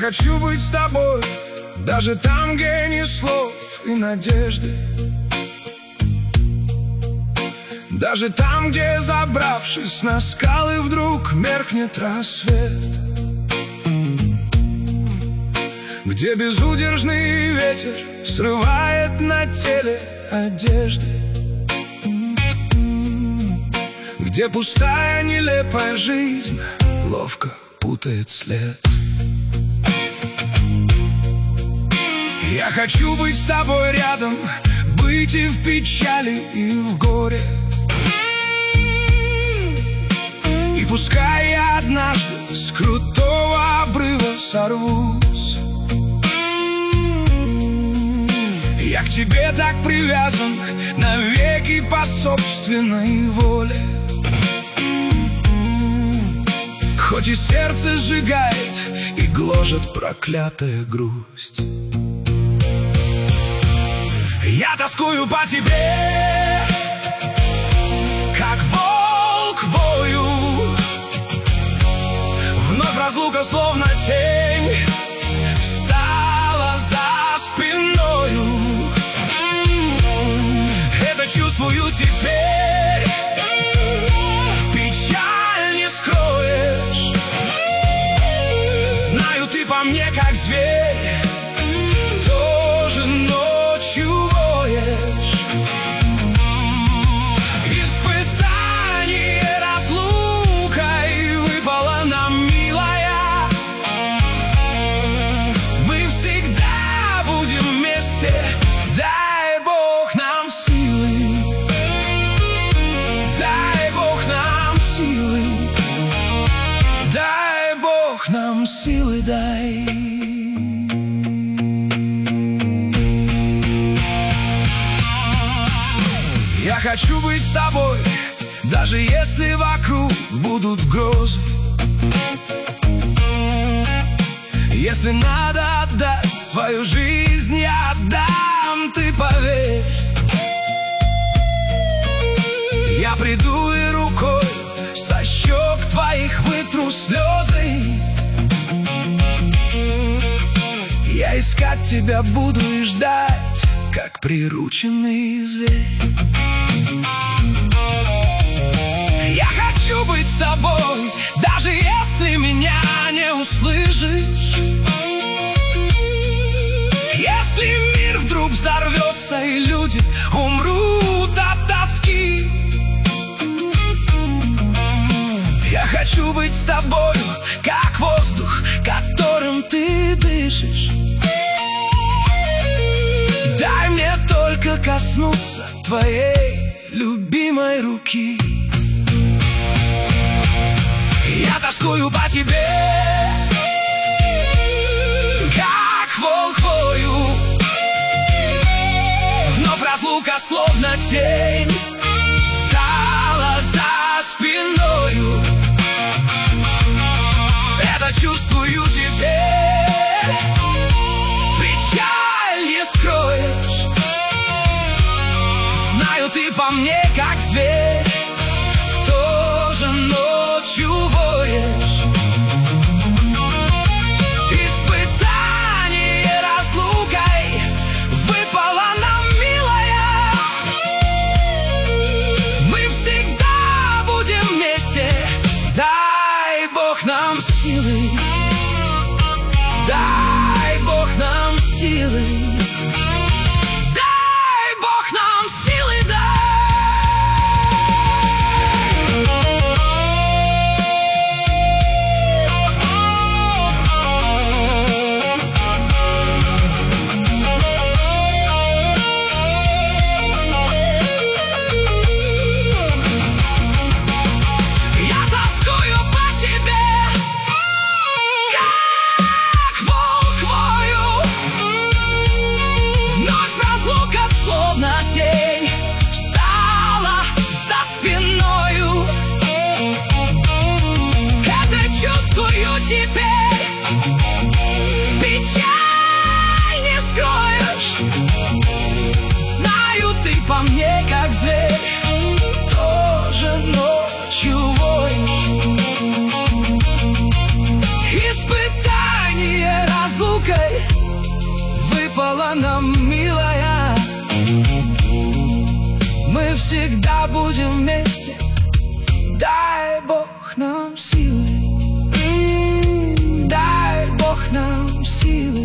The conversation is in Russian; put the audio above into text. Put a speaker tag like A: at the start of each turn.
A: хочу быть с тобой, даже там, где ни слов и надежды. Даже там, где, забравшись на скалы, вдруг меркнет рассвет. Где безудержный ветер срывает на теле одежды. Где пустая нелепая жизнь ловко путает след. Я хочу быть с тобой рядом, быть и в печали, и в горе. И пускай я однажды с крутого обрыва сорвусь, я к тебе так привязан навеки по собственной воле. Хоть и сердце сжигает и гложет проклятая грусть, я тоскую по тебе, как волк вою. Вновь разлука, словно тень, встала за спиною. Это чувствую теперь, печаль не скроешь. Знаю, ты по мне как зверь, тоже ночью воешь. Испытание разлукой выпало нам, милая. Мы всегда будем вместе, дай Бог нам силы. Дай Бог нам силы. Дай Бог нам силы, дай. Я хочу быть с тобой, даже если вокруг будут грозы. Если надо отдать свою жизнь, я отдам, ты поверь. Я приду и рукой со щек твоих вытру слезы. Я искать тебя буду и ждать, как прирученный зверь. Я хочу быть с тобой, даже если меня не услышишь. Если мир вдруг взорвется и люди умрут от тоски, я хочу быть с тобою, как воздух, которым ты дышишь. Дай мне только коснуться твоей любимой руки. Я тоскую по тебе, как волк вою. Вновь разлука, словно тень, встала за спиною. Это чувствую теперь, печаль не скроешь. Знаю, ты по мне как зверь, тоже ночью воешь. Испытание разлукой выпало нам, милая. Мы всегда будем вместе, дай Бог нам силы. Дай Бог нам силы. Дай Бог нам силы, дай. снежинкой выпала нам, милая. Мы всегда будем вместе, дай Бог нам силы, дай Бог нам силы.